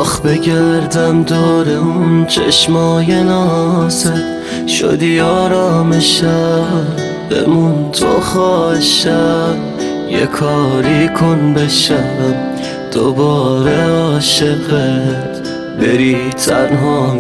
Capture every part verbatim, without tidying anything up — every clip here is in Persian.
آخ بگردم دور اون چشمای نازت، شدی آرام شب بمون تو خواهشم. یه کاری کن بشم دوباره عاشقت، بری تنها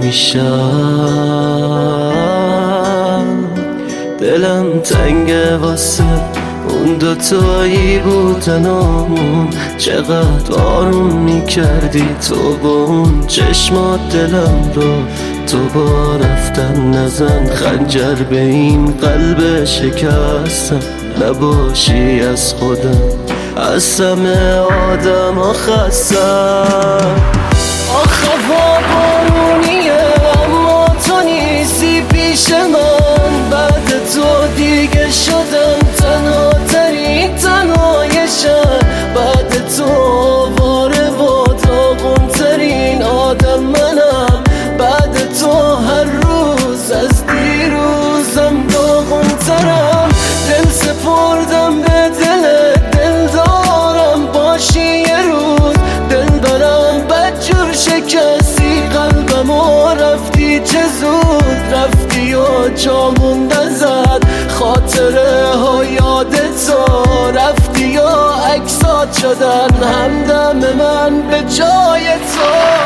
میشم. دلم تنگه واسه اون دوتایی بودنامون، چقدر آروم میکردی تو با اون چشمات دلم رو. تو با رفتن نزن خنجر به این قلب شکستم، نباشی از خودم از همه آدم ها خستم. آخ هوا بارونیه اما تو نیستی پیش من، بعد تو دیگه شدم تنها ترین تنهایشم. بعد تو آواره و داغون ترین آدم منم، بعد تو هر روز از دیروزم داغون ترم. دل سپردم به دل دل دارم باشی یه روز، دل برم بدجور شکستی قلبم و رفتی چه زود. رفتی و جامون نزد خاطره ها یاد تو، رفتی و عکسات شدن همدم من به جای تو.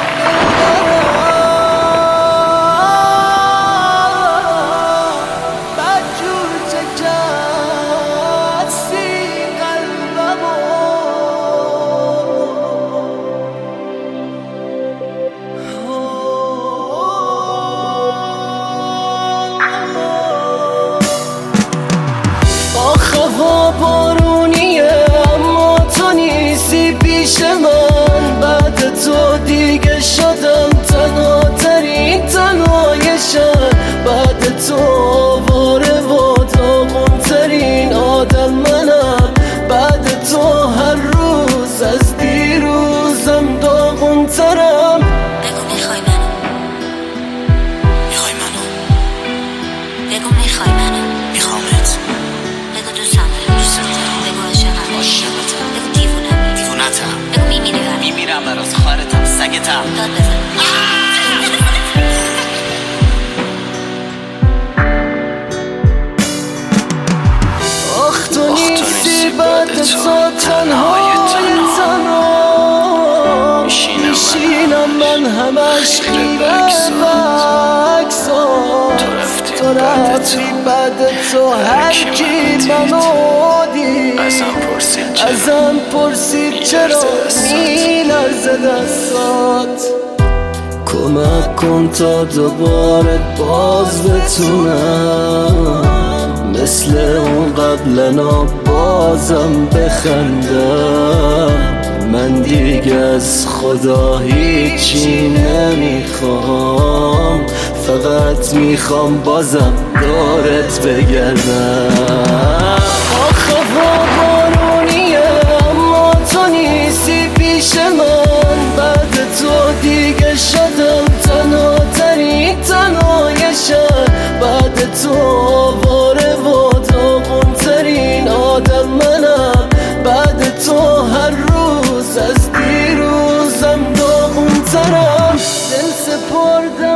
هوا بارونیه اما تو نیستی پیش من، بعد تو دیگه شدم تنها ترین تنهایشم. بعد تو آواره و داغون ترین آدم منم، بعد تو هر روز از دیروزم داغون ترم. بگو میخوای منو، میخوای منو، بگو میخوای منو، میخوامت. بگو دوستم دارم، دوست دارم. بگو عاشقم، عاشقتم. بگو دیوونم، دیوونتم. بگو میمیرم، میمیرم برات، خارتم، سگتم. داد بزن. آخ تو نیستی بعد تو تنهای تنها میشینم من همش خیره بکسات. تو رفتی بعد تو هر کی منو دید ازم پرسید چرا میلرزه دستات. کمک کن تا دوباره باز بتونم مثل اون قبلنا بازم بخندم. من دیگه از خدا هیچی نمیخوام، فقط میخوام بازم دورت بگردم. آخ هوا بارونیه اما تو نیستی پیش من، بعد تو دیگه شدم تنها ترین تنهایشم. بعد تو آواره و داغون ترین آدم منم، بعد تو هر روز از دیروزم داغون ترم. دل سپردم